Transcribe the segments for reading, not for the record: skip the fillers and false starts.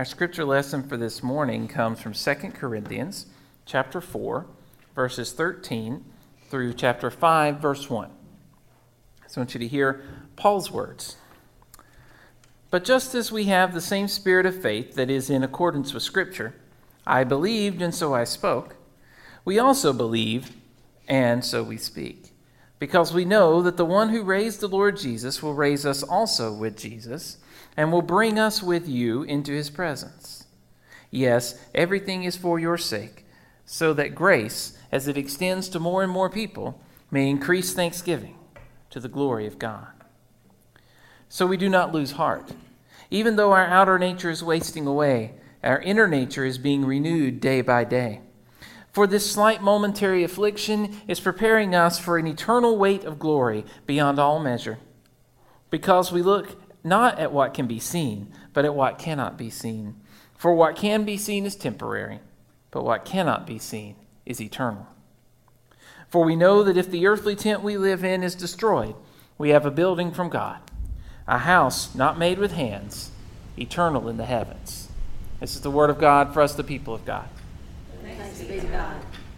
Our scripture lesson for this morning comes from 2 Corinthians chapter 4, verses 13 through chapter 5, verse 1. So I want you to hear Paul's words. But just as we have the same spirit of faith that is in accordance with Scripture, I believed and so I spoke, we also believe and so we speak, because we know that the one who raised the Lord Jesus will raise us also with Jesus, and will bring us with you into his presence. Yes, everything is for your sake, so that grace, as it extends to more and more people, may increase thanksgiving to the glory of God. So we do not lose heart. Even though our outer nature is wasting away, our inner nature is being renewed day by day. For this slight momentary affliction is preparing us for an eternal weight of glory beyond all measure, because we look not at what can be seen, but at what cannot be seen. For what can be seen is temporary, but what cannot be seen is eternal. For we know that if the earthly tent we live in is destroyed, we have a building from God, a house not made with hands, eternal in the heavens. This is the word of God for us, the people of God. Thanks be to God.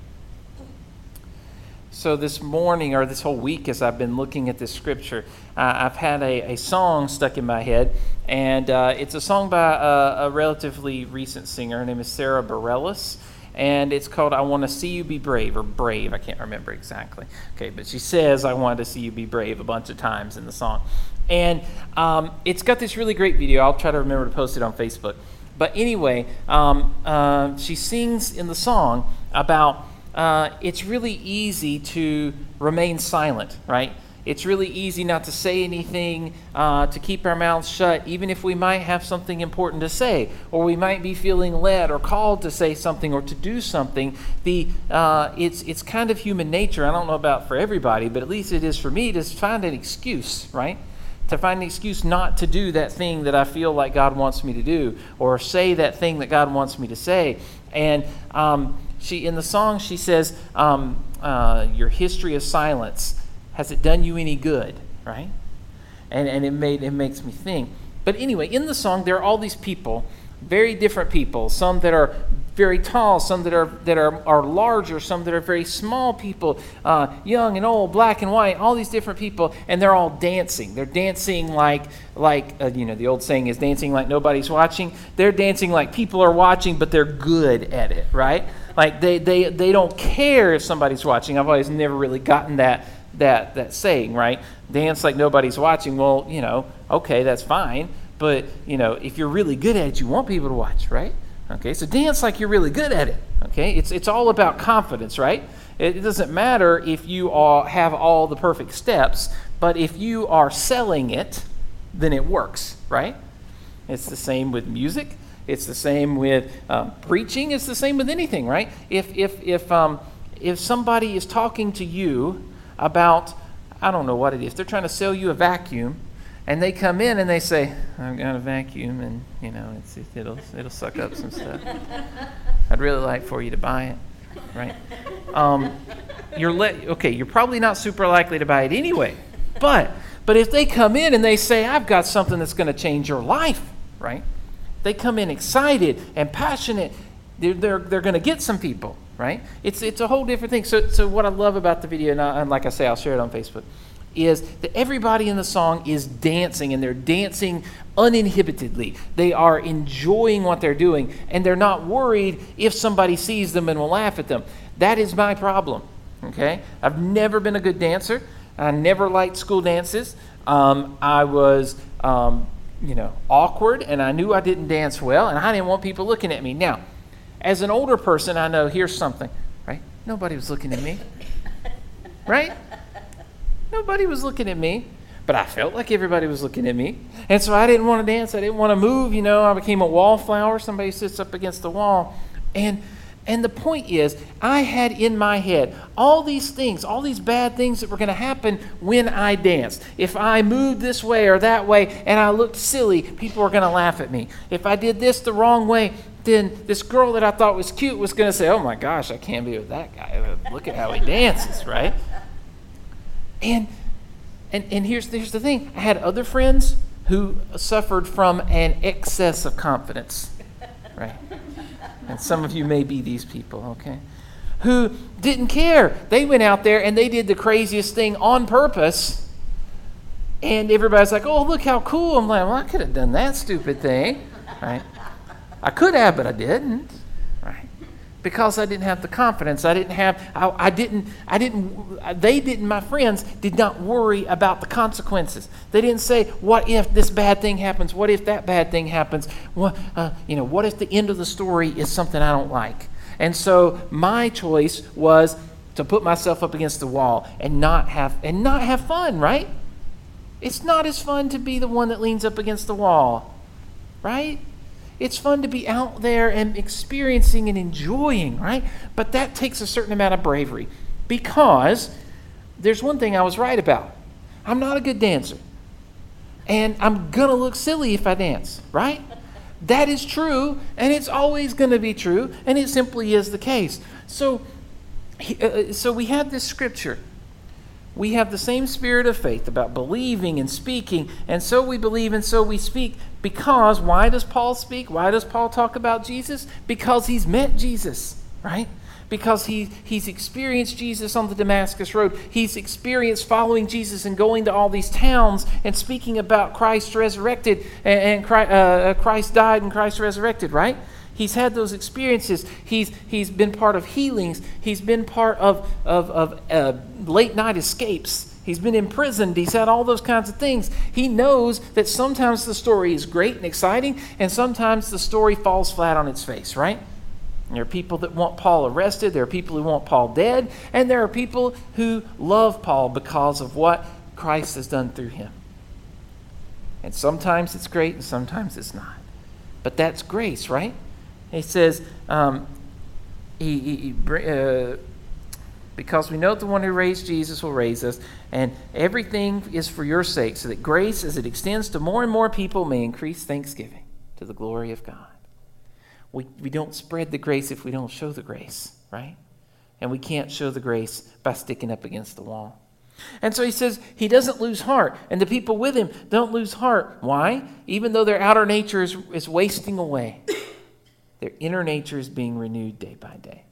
So this morning, or this whole week, as I've been looking at this scripture, I've had a song stuck in my head, and it's a song by a relatively recent singer. Her name is Sara Bareilles, and it's called I Want to See You Be Brave, or Brave, I can't remember exactly. Okay, but she says I want to see you be brave a bunch of times in the song. And it's got this really great video. I'll try to remember to post it on Facebook. But anyway, she sings in the song about it's really easy to remain silent, right? It's really easy not to say anything, to keep our mouths shut, even if we might have something important to say, or we might be feeling led or called to say something or to do something. It's kind of human nature. I don't know about for everybody, but at least it is for me to find an excuse, right? To find an excuse not to do that thing that I feel like God wants me to do, or say that thing that God wants me to say. And she, in the song, she says, your history of silence, has it done you any good, right? And it makes me think. But anyway, in the song, there are all these people, very different people, some that are very tall, some that are larger, some that are very small people, young and old, black and white, all these different people, and they're all dancing. They're dancing like the old saying is dancing like nobody's watching. They're dancing like people are watching, but they're good at it, right? Like they don't care if somebody's watching. I've always never really gotten that saying, right? Dance like nobody's watching. Well, okay, that's fine. But, if you're really good at it, you want people to watch, right? Okay, so dance like you're really good at it. Okay, it's all about confidence, right? It doesn't matter if you have all the perfect steps, but if you are selling it, then it works, right? It's the same with music. It's the same with preaching. It's the same with anything, right? If somebody is talking to you about, I don't know what it is, they're trying to sell you a vacuum, and they come in and they say, I've got a vacuum, and it'll suck up some stuff. I'd really like for you to buy it, right? You're probably not super likely to buy it anyway. But if they come in and they say, I've got something that's going to change your life, right? They come in excited and passionate. They're going to get some people, right? It's a whole different thing. So what I love about the video, and like I say, I'll share it on Facebook, is that everybody in the song is dancing, and they're dancing uninhibitedly. They are enjoying what they're doing, and they're not worried if somebody sees them and will laugh at them. That is my problem, okay? I've never been a good dancer. I never liked school dances. I was, awkward, and I knew I didn't dance well, and I didn't want people looking at me. Now, as an older person, I know here's something, right? Nobody was looking at me, right? Nobody was looking at me, but I felt like everybody was looking at me. And so I didn't want to dance. I didn't want to move. I became a wallflower. Somebody sits up against the wall. And the point is, I had in my head all these things, all these bad things that were going to happen when I danced. If I moved this way or that way and I looked silly, people were going to laugh at me. If I did this the wrong way, then this girl that I thought was cute was going to say, oh my gosh, I can't be with that guy. Look at how he dances, right? And here's the thing. I had other friends who suffered from an excess of confidence. right? And some of you may be these people, okay? Who didn't care. They went out there and they did the craziest thing on purpose. And everybody's like, oh, look how cool. I'm like, well, I could have done that stupid thing, right? I could have, but I didn't, right? Because I didn't have the confidence. My friends did not worry about the consequences. They didn't say, what if this bad thing happens? What if that bad thing happens? What if the end of the story is something I don't like? And so my choice was to put myself up against the wall and not have fun, right? It's not as fun to be the one that leans up against the wall, right? It's fun to be out there and experiencing and enjoying, right? But that takes a certain amount of bravery, because there's one thing I was right about. I'm not a good dancer. And I'm going to look silly if I dance, right? That is true, and it's always going to be true, and it simply is the case. So we have this scripture. We have the same spirit of faith about believing and speaking, and so we believe and so we speak. Because, why does Paul speak? Why does Paul talk about Jesus? Because he's met Jesus, right? Because he's experienced Jesus on the Damascus Road. He's experienced following Jesus and going to all these towns and speaking about Christ resurrected and Christ died and Christ resurrected, right? He's had those experiences. He's been part of healings. He's been part of late night escapes. He's been imprisoned. He's had all those kinds of things. He knows that sometimes the story is great and exciting, and sometimes the story falls flat on its face, right? There are people that want Paul arrested. There are people who want Paul dead. And there are people who love Paul because of what Christ has done through him. And sometimes it's great and sometimes it's not. But that's grace, right? He says, because we know that the one who raised Jesus will raise us, and everything is for your sake, so that grace, as it extends to more and more people, may increase thanksgiving to the glory of God. We don't spread the grace if we don't show the grace, right? And we can't show the grace by sticking up against the wall. And so he says he doesn't lose heart, and the people with him don't lose heart. Why? Even though their outer nature is wasting away, their inner nature is being renewed day by day.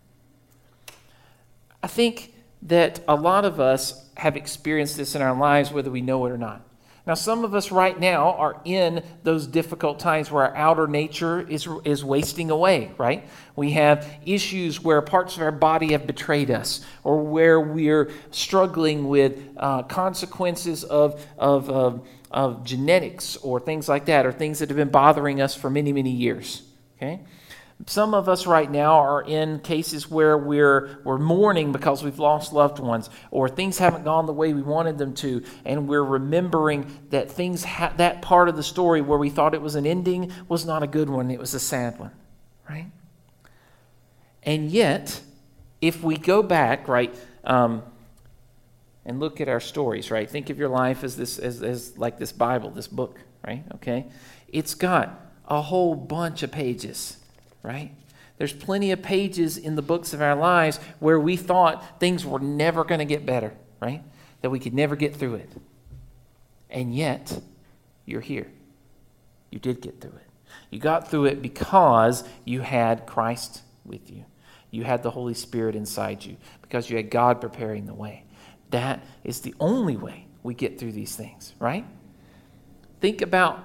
I think that a lot of us have experienced this in our lives, whether we know it or not. Now, some of us right now are in those difficult times where our outer nature is wasting away, right? We have issues where parts of our body have betrayed us, or where we're struggling with consequences of genetics or things like that, or things that have been bothering us for many, many years, okay? Some of us right now are in cases where we're mourning because we've lost loved ones, or things haven't gone the way we wanted them to, and we're remembering that that part of the story where we thought it was an ending was not a good one, it was a sad one, right? And yet, if we go back, right, and look at our stories, right, think of your life as like this Bible, this book, right, okay? It's got a whole bunch of pages, right? There's plenty of pages in the books of our lives where we thought things were never going to get better, right? That we could never get through it. And yet, you're here. You did get through it. You got through it because you had Christ with you. You had the Holy Spirit inside you, because you had God preparing the way. That is the only way we get through these things, right? Think about,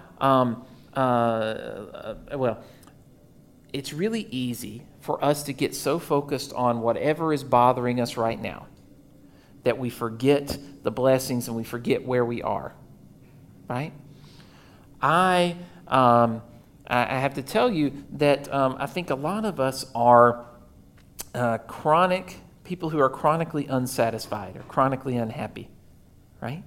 it's really easy for us to get so focused on whatever is bothering us right now that we forget the blessings and we forget where we are, right? I have to tell you that I think a lot of us are people who are chronically unsatisfied or chronically unhappy, right?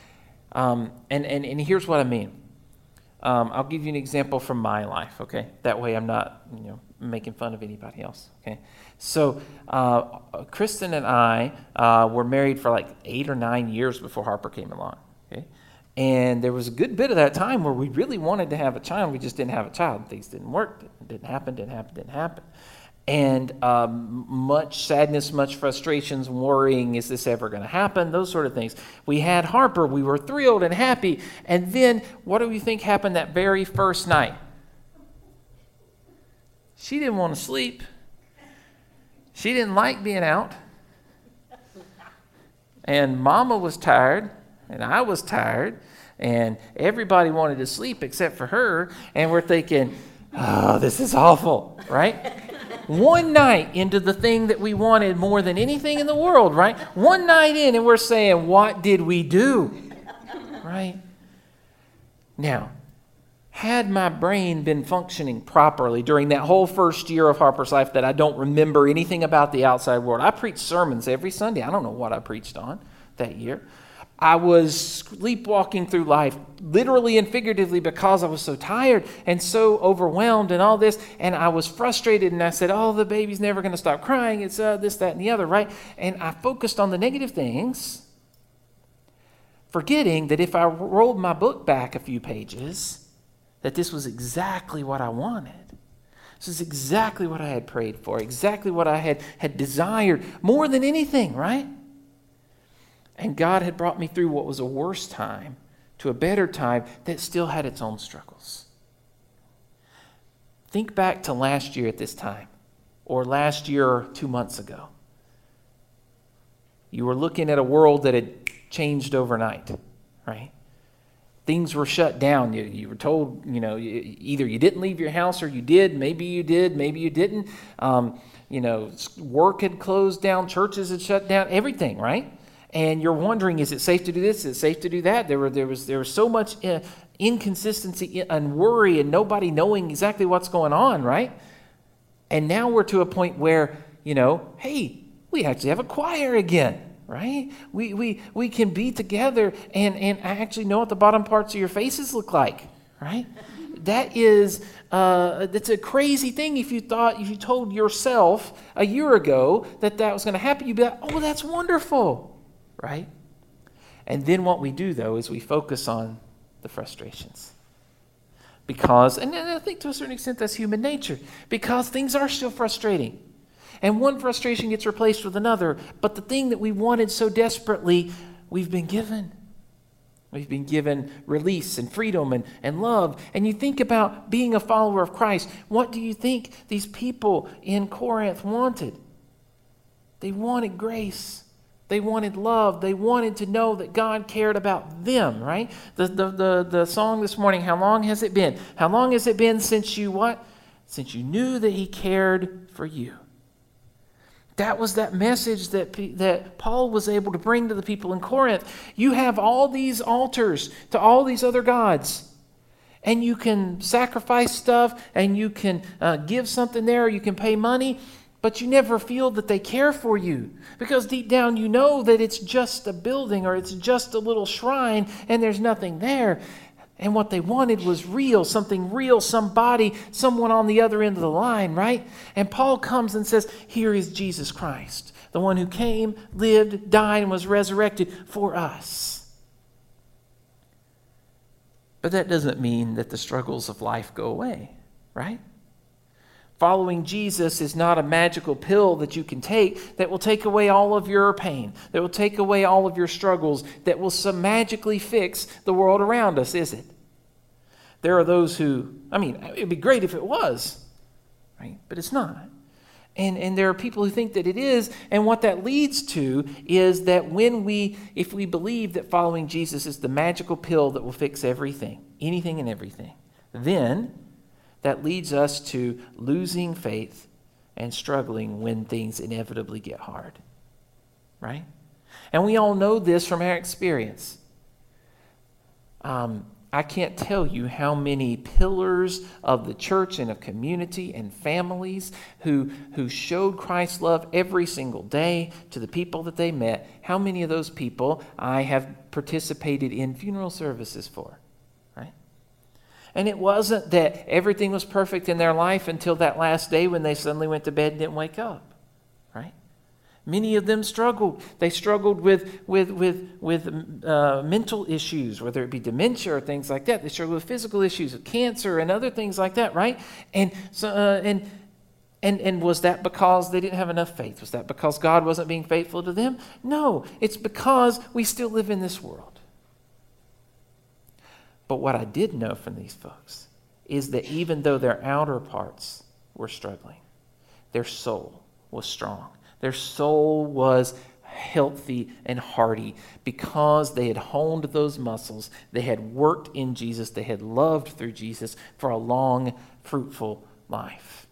And here's what I mean. I'll give you an example from my life, okay? That way I'm not, making fun of anybody else, okay? So Kristen and I were married for like 8 or 9 years before Harper came along, okay? And there was a good bit of that time where we really wanted to have a child. We just didn't have a child. Things didn't work. It didn't happen. And much sadness, much frustrations, worrying, is this ever going to happen? Those sort of things. We had Harper. We were thrilled and happy. And then what do you think happened that very first night? She didn't want to sleep. She didn't like being out. And Mama was tired, and I was tired, and everybody wanted to sleep except for her. And we're thinking, oh, this is awful, right? One night into the thing that we wanted more than anything in the world, right? One night in, and we're saying, what did we do? Right? Now, had my brain been functioning properly during that whole first year of Harper's life that I don't remember anything about the outside world, I preached sermons every Sunday. I don't know what I preached on that year. I was sleepwalking through life, literally and figuratively, because I was so tired and so overwhelmed and all this, and I was frustrated, and I said, oh, the baby's never going to stop crying. It's this, that, and the other, right? And I focused on the negative things, forgetting that if I rolled my book back a few pages, that this was exactly what I wanted. This is exactly what I had prayed for, exactly what I had desired more than anything, right? And God had brought me through what was a worse time to a better time that still had its own struggles. Think back to last year at this time, or last year 2 months ago. You were looking at a world that had changed overnight, right? Things were shut down. You were told, either you didn't leave your house or you did. Maybe you did, maybe you didn't. Work had closed down. Churches had shut down. Everything, right? And you're wondering, is it safe to do this? Is it safe to do that? There was so much inconsistency and worry and nobody knowing exactly what's going on, right? And now we're to a point where, hey, we actually have a choir again. Right? We can be together and actually know what the bottom parts of your faces look like, right? That's a crazy thing. If you told yourself a year ago that was going to happen, you'd be like, oh, that's wonderful, right? And then what we do, though, is we focus on the frustrations. Because, and I think to a certain extent that's human nature, because things are still frustrating. And one frustration gets replaced with another. But the thing that we wanted so desperately, we've been given. We've been given release and freedom and love. And you think about being a follower of Christ. What do you think these people in Corinth wanted? They wanted grace. They wanted love. They wanted to know that God cared about them, right? The song this morning, how long has it been? How long has it been since you what? Since you knew that He cared for you. That was that message that Paul was able to bring to the people in Corinth. You have all these altars to all these other gods. And you can sacrifice stuff and you can give something there, or you can pay money, but you never feel that they care for you. Because deep down you know that it's just a building or it's just a little shrine and there's nothing there. And what they wanted was real, something real, somebody, someone on the other end of the line, right? And Paul comes and says, here is Jesus Christ, the one who came, lived, died, and was resurrected for us. But that doesn't mean that the struggles of life go away, right? Following Jesus is not a magical pill that you can take that will take away all of your pain, that will take away all of your struggles, that will magically fix the world around us, is it? There are those who, it would be great if it was, right? But it's not. And there are people who think that it is, and what that leads to is that if we believe that following Jesus is the magical pill that will fix everything, anything and everything, then that leads us to losing faith and struggling when things inevitably get hard, right? And we all know this from our experience. I can't tell you how many pillars of the church and of community and families who showed Christ's love every single day to the people that they met, how many of those people I have participated in funeral services for. And it wasn't that everything was perfect in their life until that last day when they suddenly went to bed and didn't wake up, right? Many of them struggled. They struggled with mental issues, whether it be dementia or things like that. They struggled with physical issues, of cancer and other things like that, right? And so, and was that because they didn't have enough faith? Was that because God wasn't being faithful to them? No, it's because we still live in this world. But what I did know from these folks is that even though their outer parts were struggling. Their soul was strong. Their soul was healthy and hearty because they had honed those muscles. They had worked in Jesus. They had loved through Jesus for a long, fruitful life.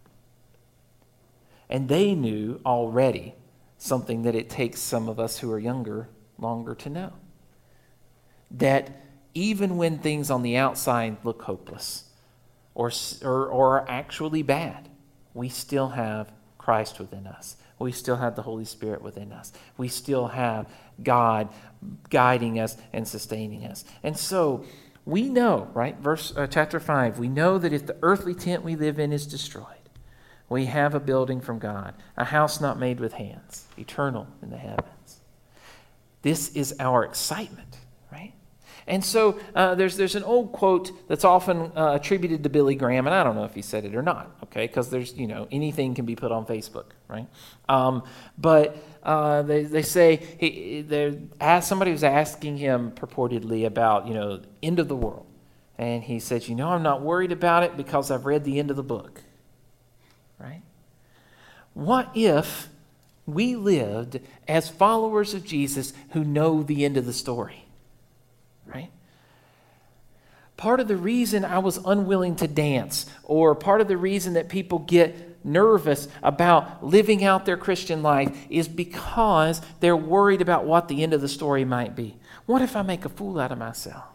And they knew already something that it takes some of us who are younger longer to know. That even when things on the outside look hopeless or are actually bad, we still have Christ within us. We still have the Holy Spirit within us. We still have God guiding us and sustaining us. And so we know, right? Chapter 5, we know that if the earthly tent we live in is destroyed, we have a building from God, a house not made with hands, eternal in the heavens. This is our excitement, right? And so there's an old quote that's often attributed to Billy Graham, and I don't know if he said it or not, okay? Because there's, anything can be put on Facebook, right? But they say, somebody was asking him purportedly about, end of the world. And he said, I'm not worried about it because I've read the end of the book, right? What if we lived as followers of Jesus who know the end of the story? Right? Part of the reason I was unwilling to dance, or part of the reason that people get nervous about living out their Christian life, is because they're worried about what the end of the story might be. What if I make a fool out of myself?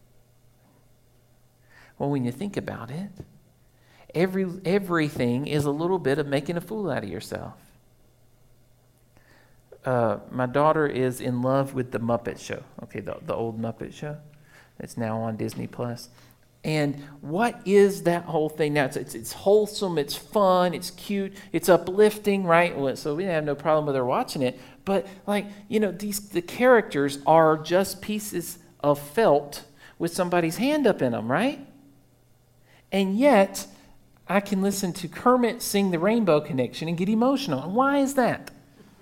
Well, when you think about it, everything is a little bit of making a fool out of yourself. My daughter is in love with the Muppet Show, okay, the old Muppet Show. It's now on Disney Plus. And what is that whole thing now? It's wholesome, it's fun, it's cute, it's uplifting, right? Well, so we have no problem with her watching it. But the characters are just pieces of felt with somebody's hand up in them, right? And yet, I can listen to Kermit sing the Rainbow Connection and get emotional. And why is that?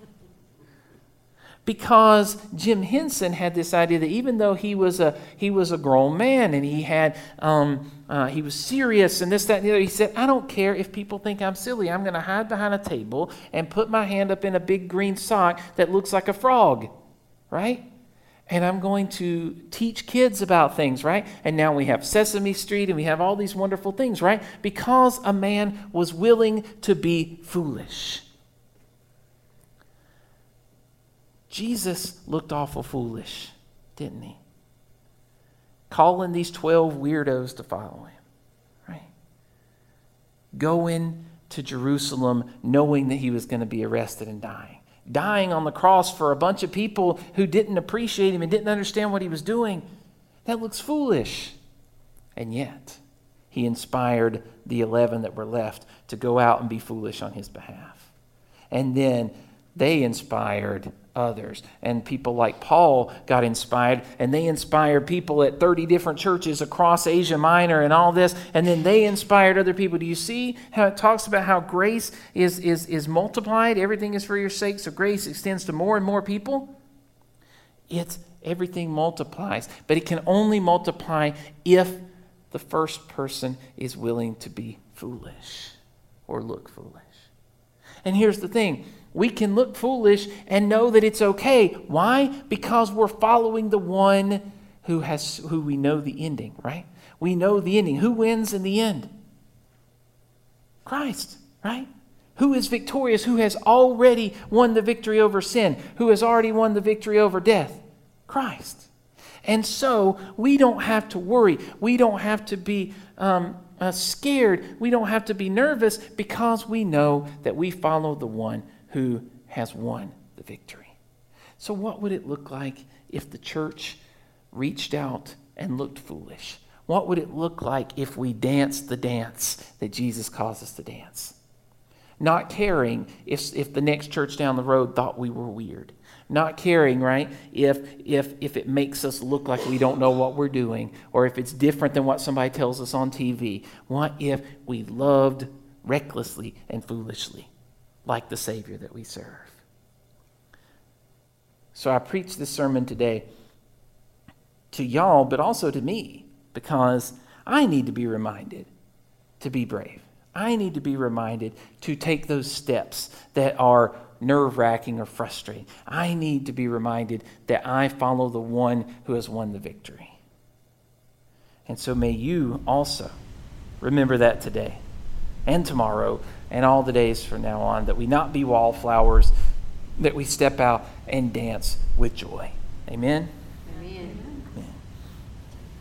Because Jim Henson had this idea that even though he was a grown man and he was serious and this, that, and the other, he said, I don't care if people think I'm silly. I'm going to hide behind a table and put my hand up in a big green sock that looks like a frog, right? And I'm going to teach kids about things, right? And now we have Sesame Street and we have all these wonderful things, right? Because a man was willing to be foolish. Jesus looked awful foolish, didn't he? Calling these 12 weirdos to follow him, right? Going to Jerusalem knowing that he was going to be arrested and dying on the cross for a bunch of people who didn't appreciate him and didn't understand what he was doing. That looks foolish. And yet, he inspired the 11 that were left to go out and be foolish on his behalf. And then they inspired others. And people like Paul got inspired, and they inspired people at 30 different churches across Asia Minor and all this, and then they inspired other people. Do you see how it talks about how grace is multiplied? Everything is for your sake, so grace extends to more and more people. Everything multiplies, but it can only multiply if the first person is willing to be foolish or look foolish. And here's the thing. We can look foolish and know that it's okay. Why? Because we're following the one who we know the ending, right? We know the ending. Who wins in the end? Christ, right? Who is victorious? Who has already won the victory over sin? Who has already won the victory over death? Christ. And so we don't have to worry. We don't have to be scared. We don't have to be nervous because we know that we follow the one who has won the victory. So what would it look like if the church reached out and looked foolish? What would it look like if we danced the dance that Jesus calls us to dance? Not caring if the next church down the road thought we were weird. Not caring, right, if it makes us look like we don't know what we're doing, or if it's different than what somebody tells us on TV. What if we loved recklessly and foolishly, like the Savior that we serve? So I preached this sermon today to y'all, but also to me, because I need to be reminded to be brave. I need to be reminded to take those steps that are nerve-wracking or frustrating. I need to be reminded that I follow the one who has won the victory. And so may you also remember that today and tomorrow and all the days from now on, that we not be wallflowers, that we step out and dance with joy. Amen.